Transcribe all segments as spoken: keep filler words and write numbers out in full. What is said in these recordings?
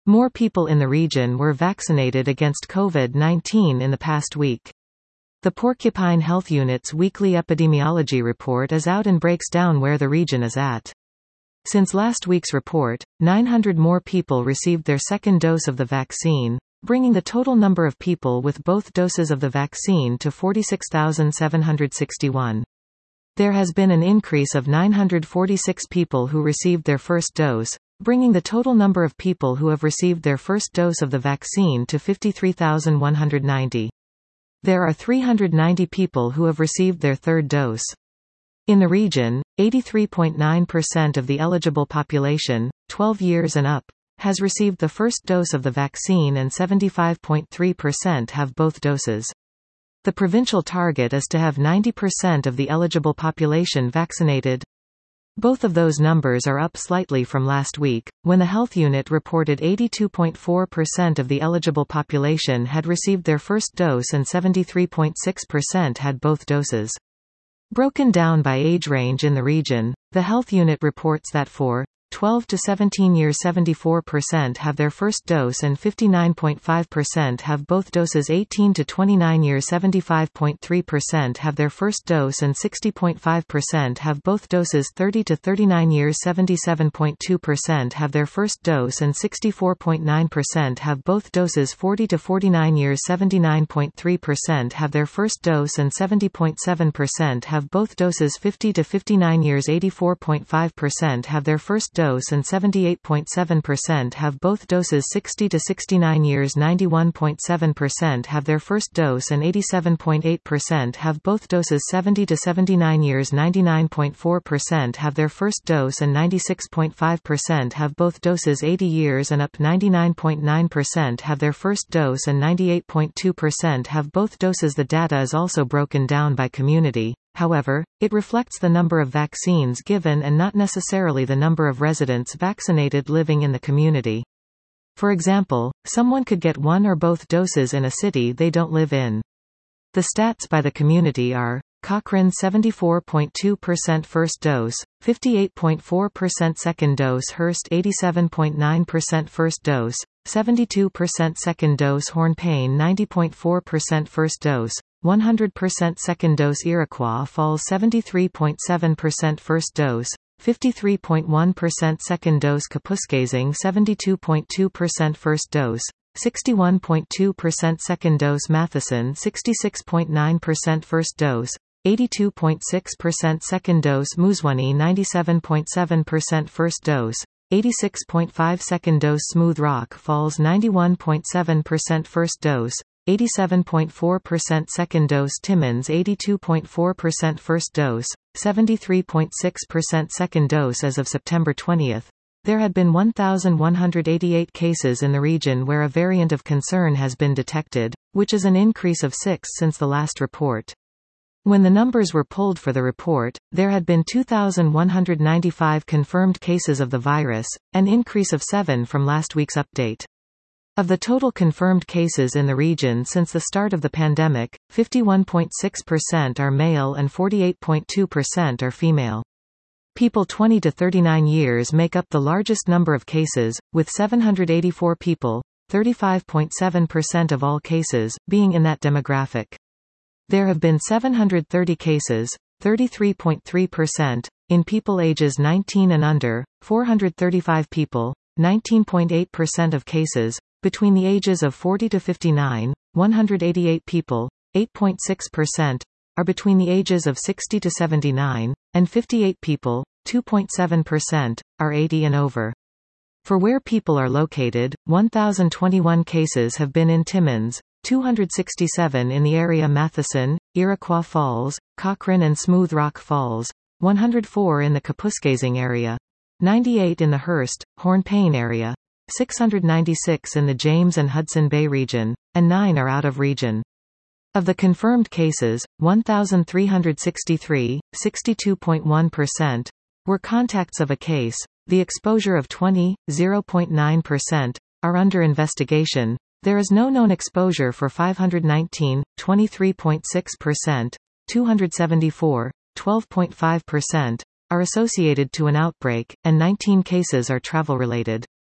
More people in the region were vaccinated against COVID nineteen in the past week. The Porcupine Health Unit's weekly epidemiology report is out and breaks down where the region is at. Since last week's report, nine hundred more people received their second dose of the vaccine, bringing the total number of people with both doses of the vaccine to forty-six thousand seven hundred sixty-one. There has been an increase of nine hundred forty-six people who received their first dose, bringing the total number of people who have received their first dose of the vaccine to fifty-three thousand one hundred ninety. There are three hundred ninety people who have received their third dose. In the region, eighty-three point nine percent of the eligible population, twelve years and up, has received the first dose of the vaccine and seventy-five point three percent have both doses. The provincial target is to have ninety percent of the eligible population vaccinated. Both of those numbers are up slightly from last week, when the health unit reported eighty-two point four percent of the eligible population had received their first dose and seventy-three point six percent had both doses. Broken down by age range in the region, the health unit reports that for twelve to seventeen years seventy-four percent have their first dose and fifty-nine point five percent have both doses. Eighteen to twenty-nine years seventy-five point three percent have their first dose and sixty point five percent have both doses. Thirty to thirty-nine years seventy-seven point two percent have their first dose and sixty-four point nine percent have both doses. Forty to forty-nine years seventy-nine point three percent have their first dose and seventy point seven percent have both doses. Fifty to fifty-nine years eighty-four point five percent have their first dose dose and seventy-eight point seven percent have both doses. Sixty to sixty-nine years ninety-one point seven percent have their first dose and eighty-seven point eight percent have both doses. Seventy to seventy-nine years ninety-nine point four percent have their first dose and ninety-six point five percent have both doses. Eighty years and up ninety-nine point nine percent have their first dose and ninety-eight point two percent have both doses. The data is also broken down by community. However, it reflects the number of vaccines given and not necessarily the number of residents vaccinated living in the community. For example, someone could get one or both doses in a city they don't live in. The stats by the community are: Cochrane seventy-four point two percent first dose, fifty-eight point four percent second dose, Hearst eighty-seven point nine percent first dose, seventy-two percent second dose, Hornepayne ninety point four percent first dose, one hundred percent second dose, Iroquois Falls seventy-three point seven percent first dose, fifty-three point one percent second dose, Kapuskasing seventy-two point two percent first dose, sixty-one point two percent second dose, Matheson sixty-six point nine percent first dose, eighty-two point six percent second dose, Muzwani ninety-seven point seven percent first dose, eighty-six point five second dose, Smooth Rock Falls ninety-one point seven percent first dose, eighty-seven point four percent second dose, Timmins eighty-two point four percent first dose, seventy-three point six percent second dose. As of September twentieth, there had been one thousand one hundred eighty-eight cases in the region where a variant of concern has been detected, which is an increase of six since the last report. When the numbers were pulled for the report, there had been two thousand one hundred ninety-five confirmed cases of the virus, an increase of seven from last week's update. Of the total confirmed cases in the region since the start of the pandemic, fifty-one point six percent are male and forty-eight point two percent are female. People twenty to thirty-nine years make up the largest number of cases, with seven hundred eighty-four people, thirty-five point seven percent of all cases, being in that demographic. There have been seven hundred thirty cases, thirty-three point three percent, in people ages nineteen and under, four hundred thirty-five people, nineteen point eight percent of cases, between the ages of forty to fifty-nine, one hundred eighty-eight people, eight point six percent, are between the ages of sixty to seventy-nine, and fifty-eight people, two point seven percent, are eighty and over. For where people are located, one thousand twenty-one cases have been in Timmins, two hundred sixty-seven in the area Matheson, Iroquois Falls, Cochrane and Smooth Rock Falls, one hundred four in the Kapuskasing area, ninety-eight in the Hearst, Hornepayne area, six hundred ninety-six in the James and Hudson Bay region, and nine are out of region. Of the confirmed cases, one thousand three hundred sixty-three, sixty-two point one percent, were contacts of a case. The exposure of twenty, zero point nine percent, are under investigation. There is no known exposure for five hundred nineteen, twenty-three point six percent, two hundred seventy-four, twelve point five percent, are associated to an outbreak, and nineteen cases are travel-related.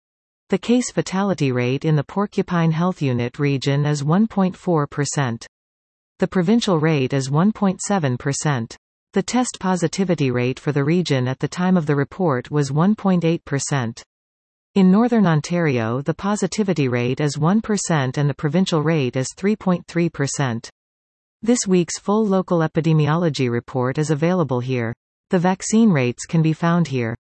The case fatality rate in the Porcupine Health Unit region is one point four percent. The provincial rate is one point seven percent. The test positivity rate for the region at the time of the report was one point eight percent. In Northern Ontario, the positivity rate is one percent and the provincial rate is three point three percent. This week's full local epidemiology report is available here. The vaccine rates can be found here.